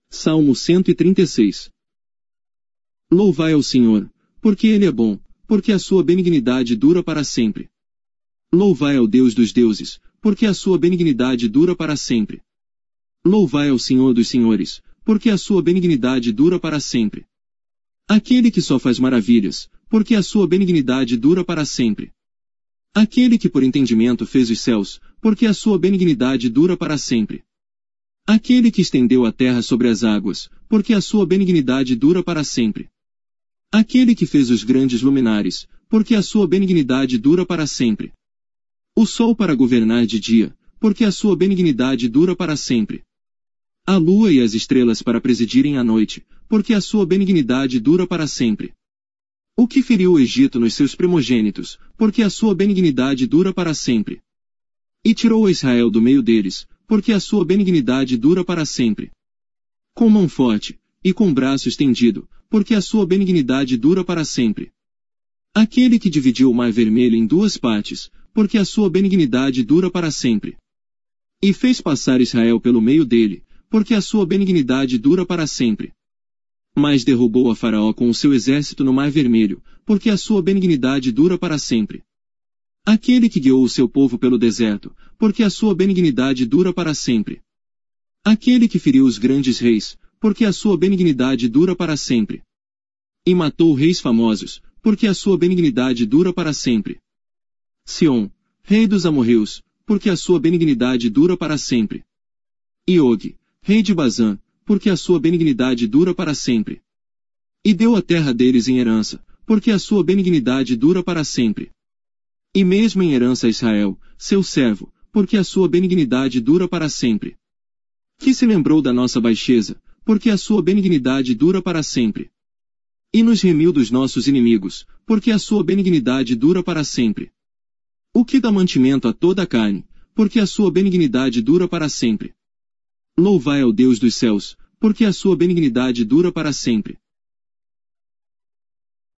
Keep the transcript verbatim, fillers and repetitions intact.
Salmo cento e trinta e seis. Louvai ao Senhor, porque Ele é bom, porque a sua benignidade dura para sempre. Louvai ao Deus dos deuses, porque a sua benignidade dura para sempre. Louvai ao Senhor dos senhores, porque a sua benignidade dura para sempre. Aquele que só faz maravilhas, porque a sua benignidade dura para sempre. Aquele que por entendimento fez os céus, porque a sua benignidade dura para sempre. Aquele que estendeu a terra sobre as águas, porque a sua benignidade dura para sempre. Aquele que fez os grandes luminares, porque a sua benignidade dura para sempre. O sol para governar de dia, porque a sua benignidade dura para sempre. A lua e as estrelas para presidirem à noite, porque a sua benignidade dura para sempre. O que feriu o Egito nos seus primogênitos, porque a sua benignidade dura para sempre. E tirou a Israel do meio deles, porque a sua benignidade dura para sempre. Com mão forte, e com braço estendido, porque a sua benignidade dura para sempre. Aquele que dividiu o mar vermelho em duas partes, porque a sua benignidade dura para sempre. E fez passar Israel pelo meio dele, porque a sua benignidade dura para sempre. Mas derrubou a Faraó com o seu exército no mar vermelho, porque a sua benignidade dura para sempre. Aquele que guiou o seu povo pelo deserto, porque a sua benignidade dura para sempre. Aquele que feriu os grandes reis, porque a sua benignidade dura para sempre. E matou reis famosos, porque a sua benignidade dura para sempre. Sião, rei dos amorreus, porque a sua benignidade dura para sempre. E Og, rei de Bazã, porque a sua benignidade dura para sempre. E deu a terra deles em herança, porque a sua benignidade dura para sempre. E mesmo em herança a Israel, seu servo, porque a sua benignidade dura para sempre. Que se lembrou da nossa baixeza, porque a sua benignidade dura para sempre. E nos remiu dos nossos inimigos, porque a sua benignidade dura para sempre. O que dá mantimento a toda a carne, porque a sua benignidade dura para sempre. Louvai ao Deus dos céus, porque a sua benignidade dura para sempre.